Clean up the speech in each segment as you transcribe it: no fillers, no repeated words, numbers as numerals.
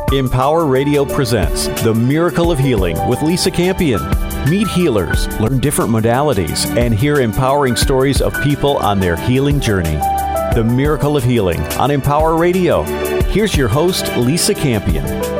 Empower Radio presents The Miracle of Healing with Lisa Campion. Meet healers, learn different modalities, and hear empowering stories of people on their healing journey. The Miracle of Healing on Empower Radio. Here's your host, Lisa Campion.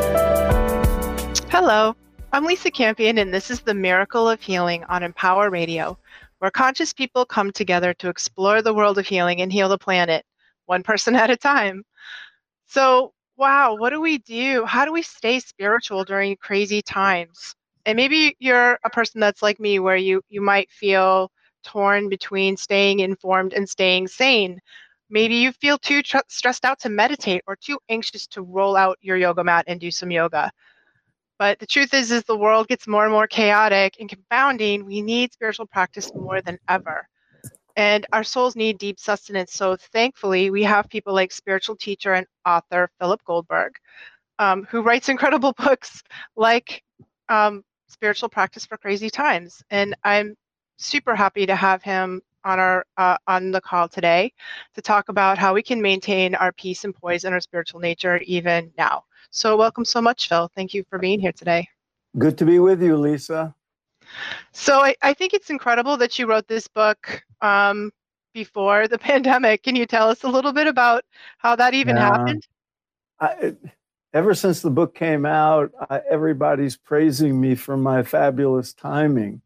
Hello, I'm Lisa Campion, and this is The Miracle of Healing on Empower Radio, where conscious people come together to explore the world of healing and heal the planet, one person at a time. So, wow, what do we do? How do we stay spiritual during crazy times? And maybe you're a person that's like me, where you might feel torn between staying informed and staying sane. Maybe you feel too stressed out to meditate or too anxious to roll out your yoga mat and do some yoga. But the truth is the world gets more and more chaotic and confounding. We need spiritual practice more than ever. And our souls need deep sustenance. So thankfully, we have people like spiritual teacher and author Philip Goldberg, who writes incredible books like Spiritual Practice for Crazy Times. And I'm super happy to have him on on the call today to talk about how we can maintain our peace and poise in our spiritual nature even now. So welcome so much, Phil. Thank you for being here today. Good to be with you, Lisa. So I think it's incredible that you wrote this book before the pandemic. Can you tell us a little bit about how that even happened? Ever since the book came out, everybody's praising me for my fabulous timing.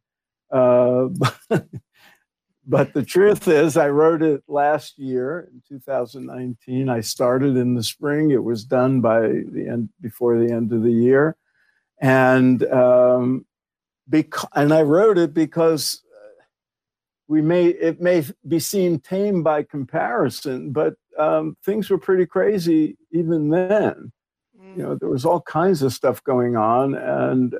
But the truth is, I wrote it last year in 2019. I started in the spring. It was done before the end of the year, and I wrote it because it may be seen tame by comparison, but things were pretty crazy even then. You know, there was all kinds of stuff going on, and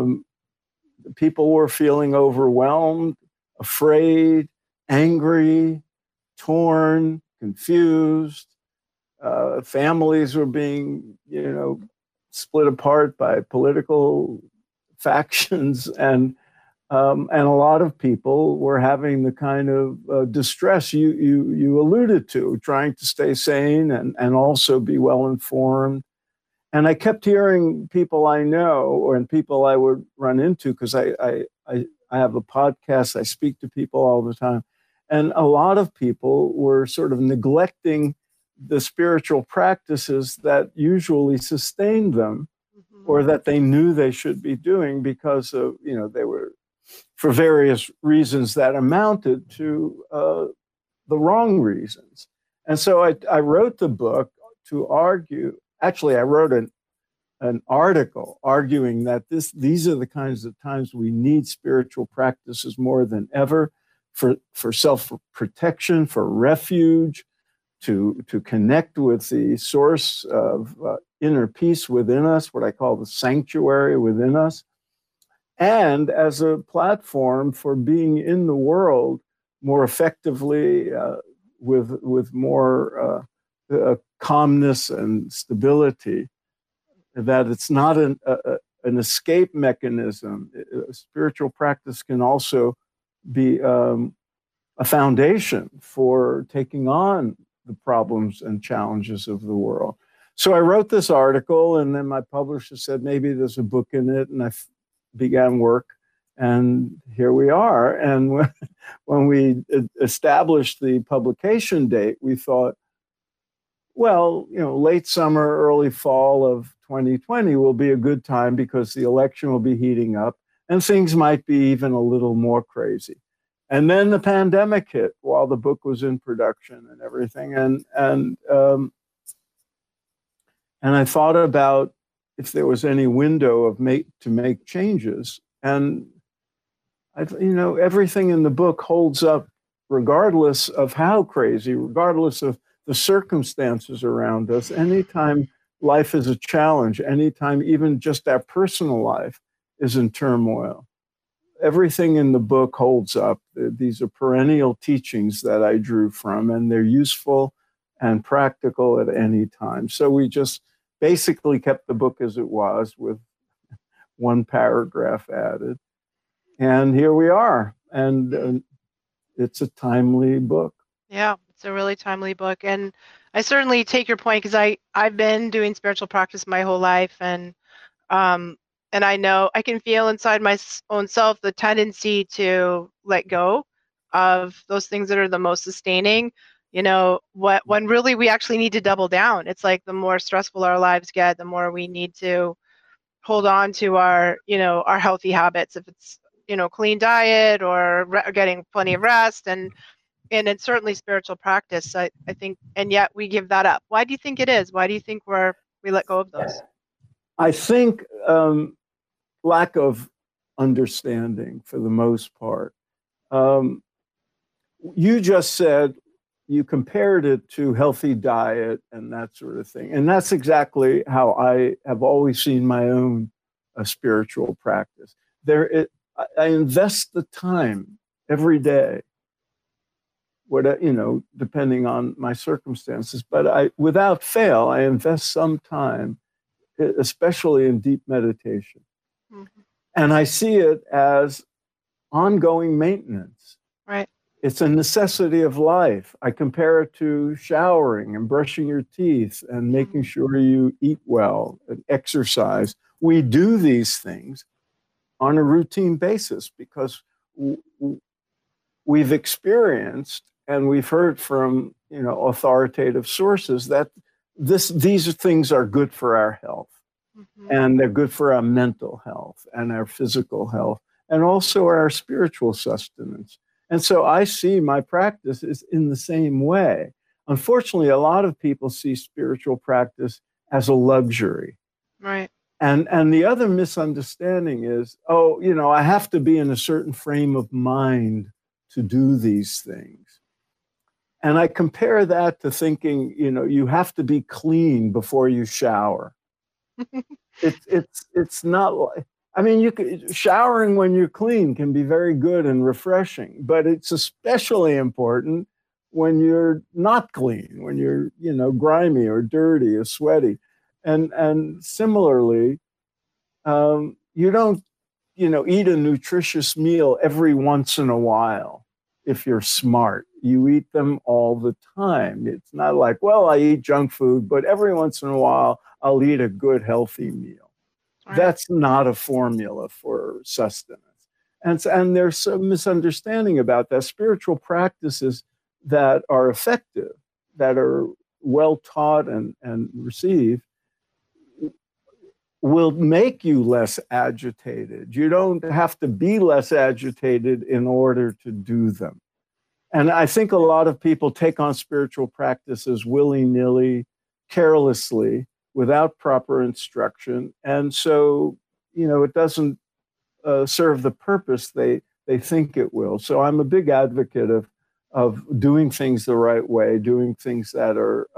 people were feeling overwhelmed, afraid, angry, torn, confused. Families were being, split apart by political factions, and a lot of people were having the kind of distress you alluded to, trying to stay sane and also be well informed. And I kept hearing people I know and people I would run into, because I have a podcast. I speak to people all the time. And a lot of people were sort of neglecting the spiritual practices that usually sustained them, or that they knew they should be doing, because of, they were, for various reasons that amounted to the wrong reasons. And so I wrote the book to argue. Actually, I wrote an article arguing that these are the kinds of times we need spiritual practices more than ever, for self-protection, for refuge, to connect with the source of inner peace within us, what I call the sanctuary within us, and as a platform for being in the world more effectively, with more calmness and stability. That it's not an escape mechanism. Spiritual practice can also be a foundation for taking on the problems and challenges of the world. So I wrote this article, and then my publisher said, maybe there's a book in it, and I began work, and here we are. And when we established the publication date, we thought, well, late summer, early fall of 2020 will be a good time, because the election will be heating up and things might be even a little more crazy. And then the pandemic hit while the book was in production and everything. And I thought about if there was any window to make changes. And everything in the book holds up regardless of how crazy, regardless of the circumstances around us. Anytime life is a challenge, anytime even just our personal life is in turmoil, everything in the book holds up. These are perennial teachings that I drew from, and they're useful and practical at any time. So we just basically kept the book as it was, with one paragraph added. And here we are. And it's a timely book. Yeah, it's a really timely book. And I certainly take your point, because I've been doing spiritual practice my whole life, and I know I can feel inside my own self the tendency to let go of those things that are the most sustaining. When really we actually need to double down. It's like the more stressful our lives get, the more we need to hold on to our healthy habits. If it's clean diet or getting plenty of rest, and it's certainly spiritual practice. I think, and yet we give that up. Why do you think it is? Why do you think we let go of those? I think lack of understanding for the most part. You just said you compared it to healthy diet and that sort of thing. And that's exactly how I have always seen my own spiritual practice. I invest the time every day, depending on my circumstances, but without fail, I invest some time, especially in deep meditation. Mm-hmm. And I see it as ongoing maintenance. Right. It's a necessity of life. I compare it to showering and brushing your teeth and making sure you eat well and exercise. We do these things on a routine basis because we've experienced and we've heard from authoritative sources that these things are good for our health. Mm-hmm. And they're good for our mental health and our physical health and also our spiritual sustenance. And so I see my practice is in the same way. Unfortunately, a lot of people see spiritual practice as a luxury. Right. And the other misunderstanding is, I have to be in a certain frame of mind to do these things. And I compare that to thinking, you have to be clean before you shower. It's not like, showering when you're clean can be very good and refreshing, but it's especially important when you're not clean, when you're, grimy or dirty or sweaty. And similarly, you don't, eat a nutritious meal every once in a while. If you're smart, you eat them all the time. It's not like, well, I eat junk food, but every once in a while, I'll eat a good, healthy meal. Right. That's not a formula for sustenance. And there's some misunderstanding about that. Spiritual practices that are effective, that are well taught and received, will make you less agitated. You don't have to be less agitated in order to do them. And I think a lot of people take on spiritual practices willy-nilly, carelessly, without proper instruction. And so, it doesn't serve the purpose they think it will. So I'm a big advocate of doing things the right way, doing things that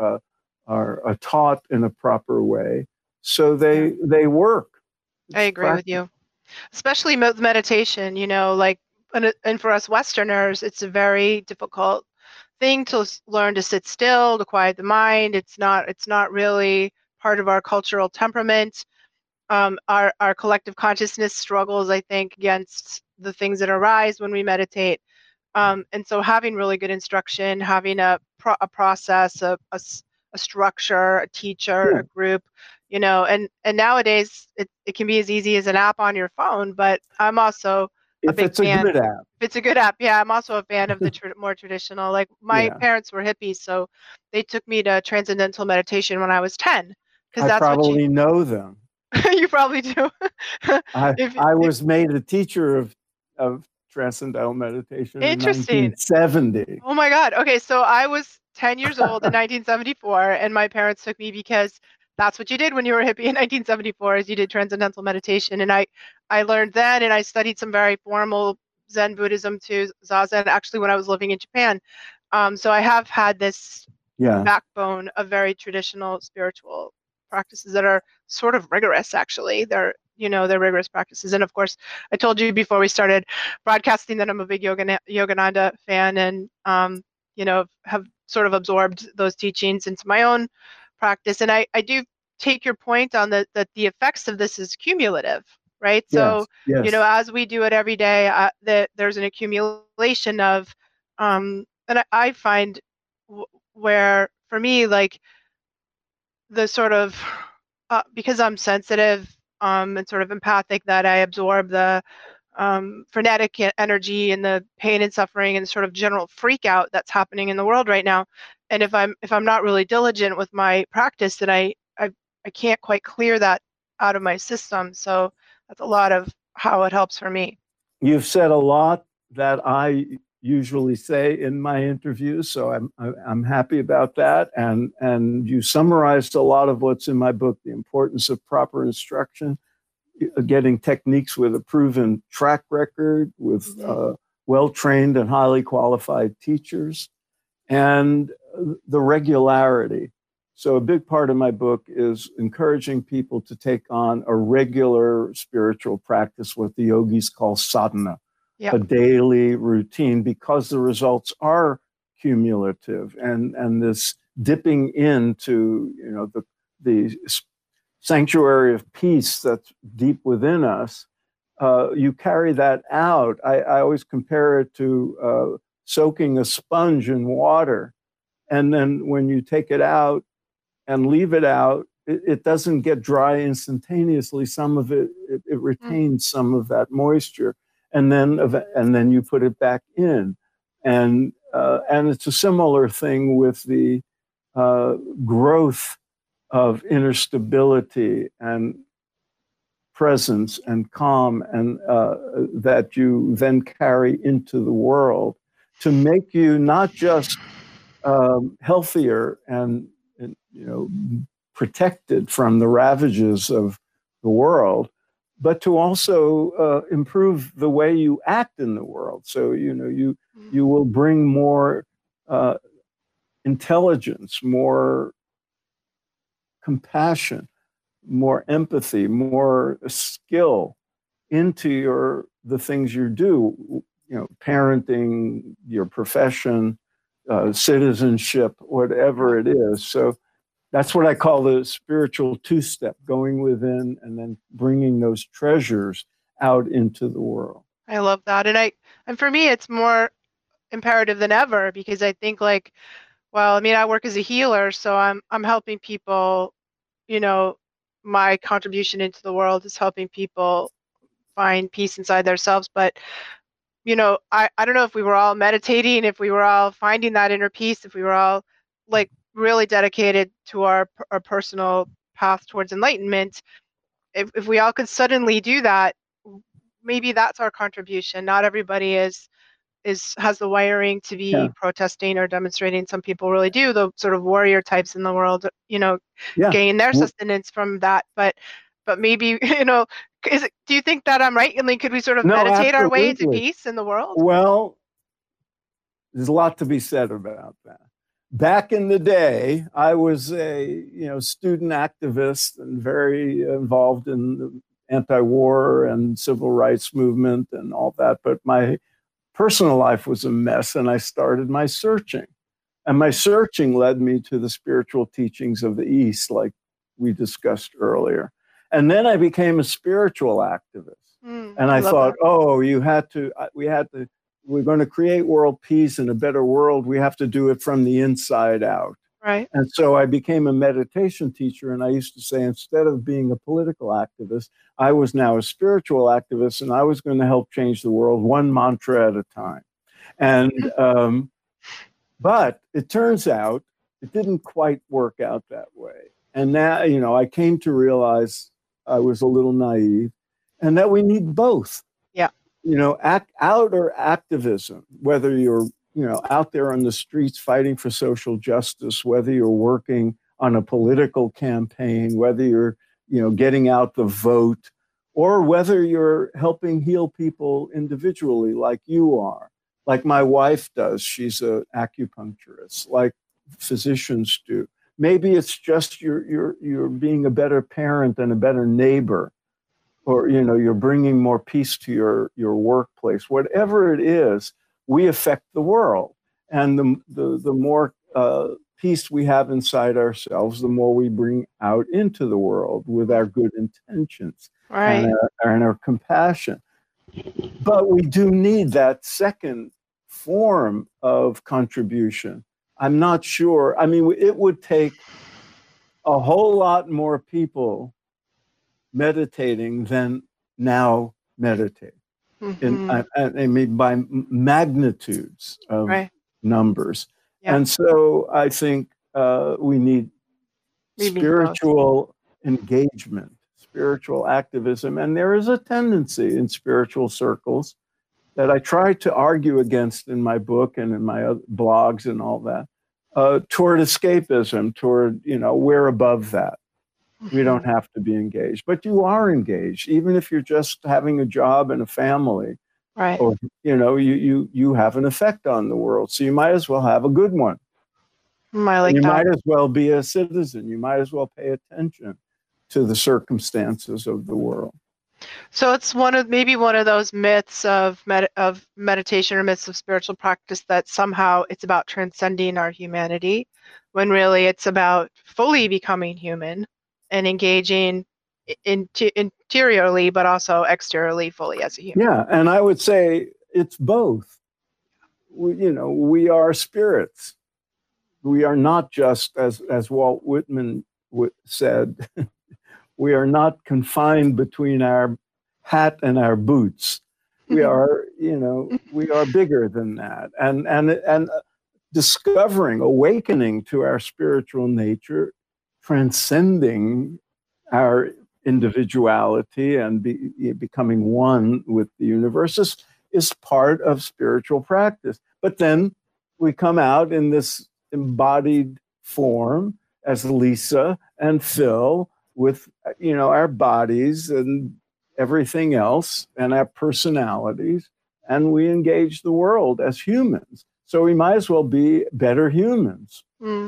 are taught in a proper way. So they work. I agree with you, especially meditation, and for us Westerners, it's a very difficult thing to learn to sit still, to quiet the mind. It's not really part of our cultural temperament. Our collective consciousness struggles, I think, against the things that arise when we meditate. And so having really good instruction, having a process, a structure, a teacher, a group, and nowadays it can be as easy as an app on your phone, but I'm also a big fan. If it's a good app. Yeah, I'm also a fan of the more traditional, like my parents were hippies, so they took me to transcendental meditation when I was 10. I probably know them. You probably do. I was made a teacher of transcendental meditation in 1970. Oh my God. Okay, so I was 10 years old in 1974, and my parents took me because that's what you did when you were a hippie in 1974, is you did transcendental meditation. And I learned then, and I studied some very formal Zen Buddhism too, Zazen, actually when I was living in Japan. So I have had this backbone of very traditional spiritual practices that are sort of rigorous, actually. They're rigorous practices. And of course, I told you before we started broadcasting that I'm a big Yogananda fan, and have sort of absorbed those teachings into my own practice. And I do take your point on that the effects of this is cumulative, right? So, yes. As we do it every day, there's an accumulation of, and I find where for me, like the sort of because I'm sensitive and sort of empathic, that I absorb the frenetic energy and the pain and suffering and sort of general freak out that's happening in the world right now. And if I'm not really diligent with my practice, then I can't quite clear that out of my system. So that's a lot of how it helps for me. You've said a lot that I usually say in my interviews, so I'm happy about that. And you summarized a lot of what's in my book: the importance of proper instruction, getting techniques with a proven track record, with well-trained and highly qualified teachers, and the regularity. So a big part of my book is encouraging people to take on a regular spiritual practice, what the yogis call sadhana, a daily routine, because the results are cumulative. And this dipping into, the sanctuary of peace that's deep within us, you carry that out. I always compare it to soaking a sponge in water. And then when you take it out and leave it out, it doesn't get dry instantaneously. Some of it retains some of that moisture, and then you put it back in. And it's a similar thing with the growth of inner stability and presence and calm, and that you then carry into the world to make you not just healthier and protected from the ravages of the world, but to also improve the way you act in the world. So you will bring more intelligence, more compassion, more empathy, more skill into the things you do. Parenting, your profession, citizenship, whatever it is. So that's what I call the spiritual two-step: going within and then bringing those treasures out into the world. I love that. And for me, it's more imperative than ever, because I think I work as a healer, so I'm helping people, my contribution into the world is helping people find peace inside themselves. But I don't know if we were all meditating, if we were all finding that inner peace, if we were all really dedicated to our personal path towards enlightenment. If we all could suddenly do that, maybe that's our contribution. Not everybody has the wiring to be protesting or demonstrating. Some people really do. The sort of warrior types in the world, gain their sustenance from that. But maybe, do you think that I'm right? I mean, could we sort of meditate our way into peace in the world? Well, there's a lot to be said about that. Back in the day, I was a student activist and very involved in the anti-war and civil rights movement and all that. But my personal life was a mess, and I started my searching. And my searching led me to the spiritual teachings of the East, like we discussed earlier. And then I became a spiritual activist. And I thought, we're going to create world peace and a better world. We have to do it from the inside out. Right. And so I became a meditation teacher. And I used to say, instead of being a political activist, I was now a spiritual activist, and I was going to help change the world one mantra at a time. And, but it turns out it didn't quite work out that way. And now, I came to realize I was a little naive, and that we need both. Yeah. Outer activism, whether you're, out there on the streets fighting for social justice, whether you're working on a political campaign, whether you're, getting out the vote, or whether you're helping heal people individually like you are, like my wife does. She's an acupuncturist, like physicians do. Maybe it's just you're being a better parent and a better neighbor, or you're bringing more peace to your workplace. Whatever it is, we affect the world, and the more peace we have inside ourselves, the more we bring out into the world with our good intentions, right, and our compassion. But we do need that second form of contribution, I'm not sure. I mean, it would take a whole lot more people meditating than now meditate. I mean, by magnitudes of numbers. Yeah. And so I think we need spiritual engagement, spiritual activism. And there is a tendency in spiritual circles that I try to argue against in my book and in my other blogs and all that, toward escapism, toward, we're above that. We don't have to be engaged, but you are engaged, even if you're just having a job and a family, right? Or, you have an effect on the world. So you might as well have a good one. You might as well be a citizen. You might as well pay attention to the circumstances of the world. So it's maybe one of those myths of meditation or myths of spiritual practice that somehow it's about transcending our humanity, when really it's about fully becoming human and engaging interiorly, but also exteriorly fully as a human. Yeah, and I would say it's both. We are spirits. We are not just, as Walt Whitman said, we are not confined between our hat and our boots. We are, we are bigger than that. And discovering, awakening to our spiritual nature, transcending our individuality and becoming one with the universe is part of spiritual practice. But then we come out in this embodied form as Lisa and Phil with, our bodies and everything else and our personalities, and we engage the world as humans. So we might as well be better humans.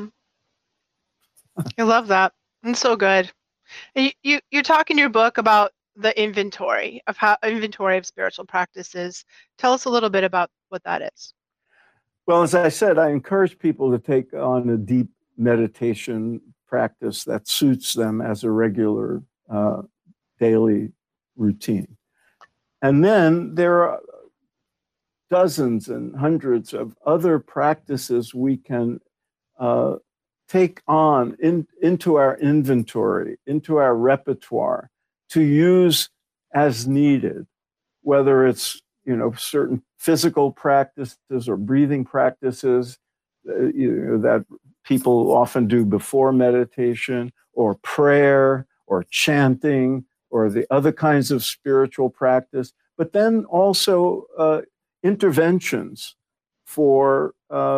I love that. It's so good. And you talk in your book about the inventory of spiritual practices. Tell us a little bit about what that is. Well, as I said, I encourage people to take on a deep meditation practice that suits them as a regular daily routine. And then there are dozens and hundreds of other practices we can take on into our inventory, into our repertoire, to use as needed, whether it's certain physical practices or breathing practices that people often do before meditation, or prayer, or chanting, or the other kinds of spiritual practice, but then also interventions for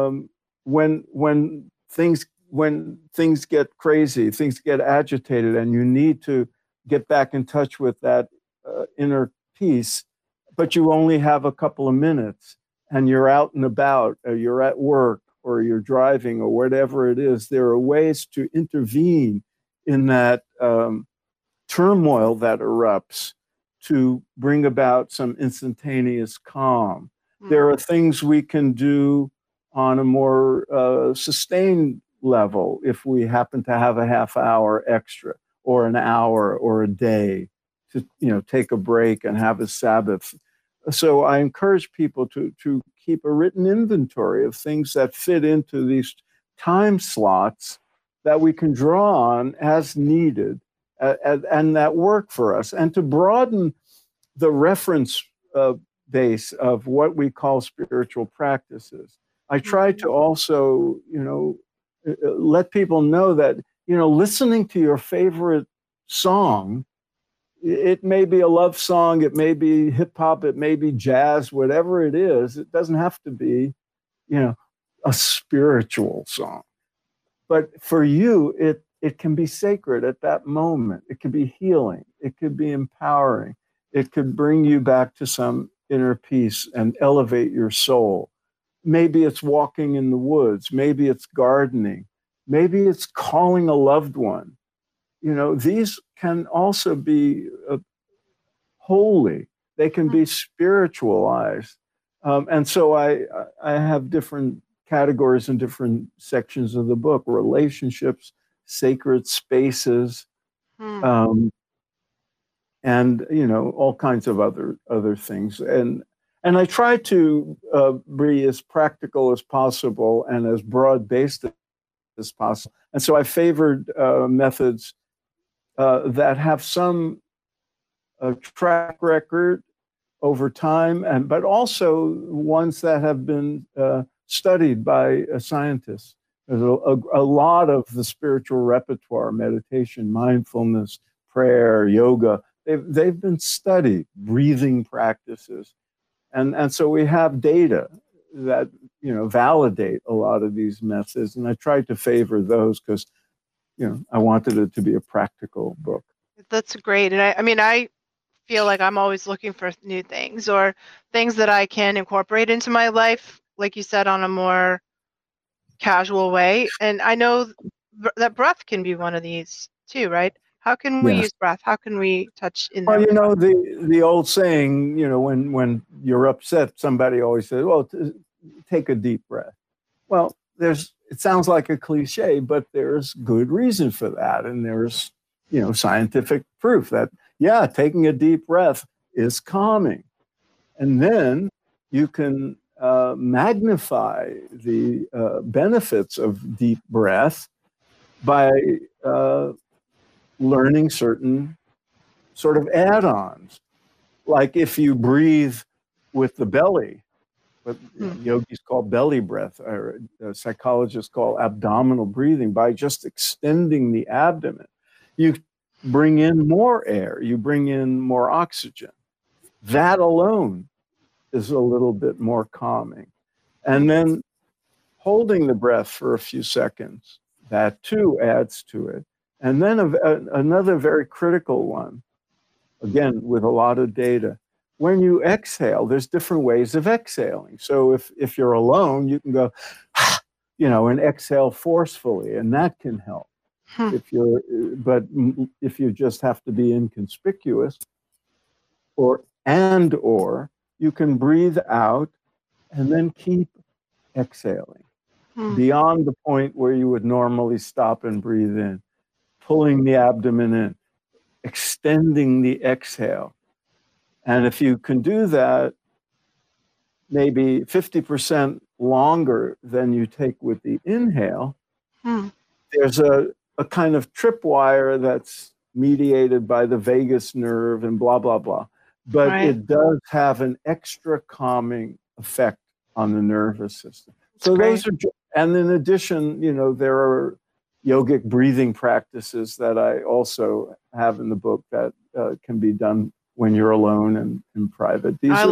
when things get crazy, things get agitated, and you need to get back in touch with that inner peace, but you only have a couple of minutes, and you're out and about, or you're at work, or you're driving, or whatever it is. There are ways to intervene in that turmoil that erupts to bring about some instantaneous calm. There are things we can do on a more sustained level if we happen to have a half hour extra, or an hour, or a day to take a break and have a Sabbath. So I encourage people to keep a written inventory of things that fit into these time slots that we can draw on as needed, and that work for us, and to broaden the reference base of what we call spiritual practices. I try to also, let people know that, listening to your favorite song, it may be a love song, it may be hip hop, it may be jazz, whatever it is. It doesn't have to be, a spiritual song. But for you, it can be sacred at that moment. It could be healing. It could be empowering. It could bring you back to some inner peace and elevate your soul. Maybe it's walking in the woods. Maybe it's gardening. Maybe it's calling a loved one. These can also be holy. They can be spiritualized. And so I have different categories in different sections of the book: relationships, sacred spaces, and all kinds of other things. And And I try to be as practical as possible and as broad-based as possible. And so I favored methods that have some track record over time, but also ones that have been studied by scientists. There's a lot of the spiritual repertoire, meditation, mindfulness, prayer, yoga, they've been studied, breathing practices. And so we have data that, validate a lot of these methods. And I tried to favor those because, I wanted it to be a practical book. That's great. And I feel like I'm always looking for new things or things that I can incorporate into my life, like you said, on a more casual way. And I know that breath can be one of these too, right? How can we use breath? How can we touch in there? Well, the old saying, when you're upset, somebody always says, well, take a deep breath. Well, it sounds like a cliche, but there's good reason for that. And there's, scientific proof that, taking a deep breath is calming. And then you can magnify the benefits of deep breath by learning certain sort of add-ons. Like if you breathe with the belly, what yogis call belly breath, or psychologists call abdominal breathing, by just extending the abdomen, you bring in more air, you bring in more oxygen. That alone is a little bit more calming. And then holding the breath for a few seconds, that too adds to it. And then another very critical one, again, with a lot of data, when you exhale, there's different ways of exhaling. So if you're alone, you can go, and exhale forcefully, and that can help. If you just have to be inconspicuous, or you can breathe out and then keep exhaling beyond the point where you would normally stop and breathe in, pulling the abdomen in, extending the exhale. And if you can do that maybe 50% longer than you take with the inhale, there's a kind of tripwire that's mediated by the vagus nerve and blah, blah, blah. But it does have an extra calming effect on the nervous system. So those are, and in addition, there are yogic breathing practices that I also have in the book that can be done when you're alone and in private. I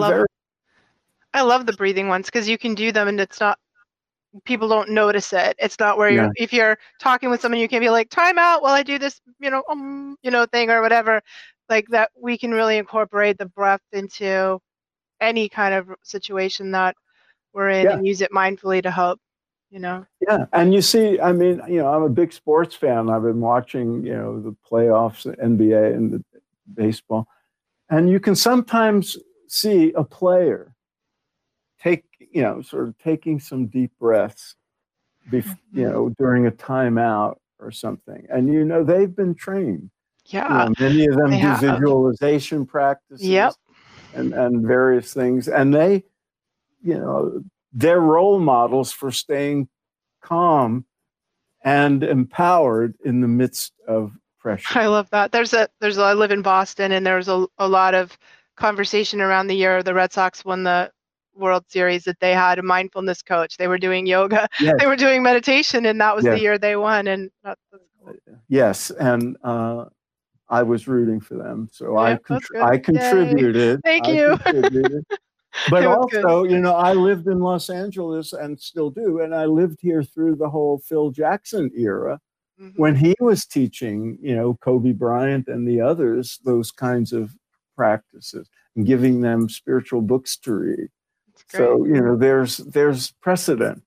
love the breathing ones because you can do them and it's not, people don't notice it. It's not where if you're talking with someone, you can be like, time out while I do this, thing or whatever. Like that, we can really incorporate the breath into any kind of situation that we're in and use it mindfully to help, Yeah. And you see, I'm a big sports fan. I've been watching, the playoffs, the NBA and the baseball. And you can sometimes see a player sort of taking some deep breaths, during a timeout or something. And, they've been trained. Yeah. Many of them do visualization practices and various things. And they, they're role models for staying calm and empowered in the midst of pressure. I love that. I live in Boston, and there's a lot of conversation around the year the Red Sox won the World Series that they had a mindfulness coach. They were doing yoga. Yes. They were doing meditation, and that was the year they won. And that's cool. Yes, and I was rooting for them, so I contributed. Thank you. But also, I lived in Los Angeles and still do, and I lived here through the whole Phil Jackson era when he was teaching, Kobe Bryant and the others, those kinds of practices and giving them spiritual books to read. So, there's precedent.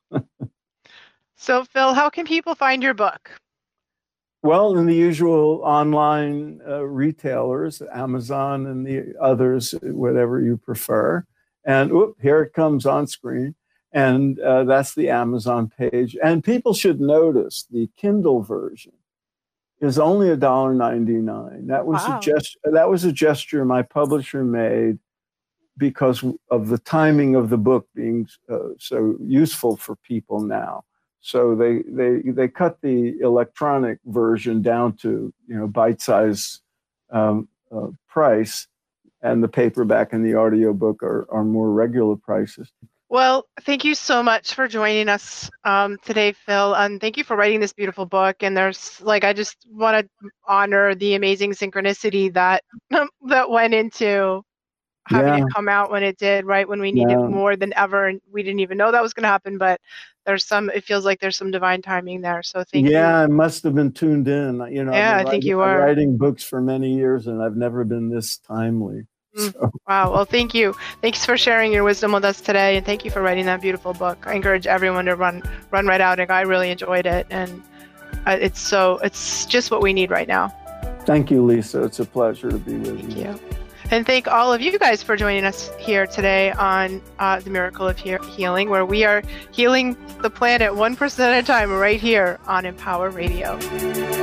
So, Phil, how can people find your book? Well, in the usual online retailers, Amazon and the others, whatever you prefer. And here it comes on screen. And that's the Amazon page. And people should notice the Kindle version is only $1.99. That was a gesture my publisher made because of the timing of the book being so useful for people now. So they cut the electronic version down to, bite-size price, and the paperback and the audiobook are more regular prices. Well, thank you so much for joining us today, Phil, and thank you for writing this beautiful book. And I just want to honor the amazing synchronicity that went into having it come out when it did, right when we need it more than ever, and we didn't even know that was going to happen. But it feels like there's some divine timing there. So thank you. Yeah, I must have been tuned in. I think you are. I've been writing books for many years, and I've never been this timely. So. Wow. Well, thank you. Thanks for sharing your wisdom with us today, and thank you for writing that beautiful book. I encourage everyone to run right out. I really enjoyed it, and it's just what we need right now. Thank you, Lisa. It's a pleasure to be with you. Thank you. And thank all of you guys for joining us here today on The Miracle of Healing, where we are healing the planet 1% at a time right here on Empower Radio.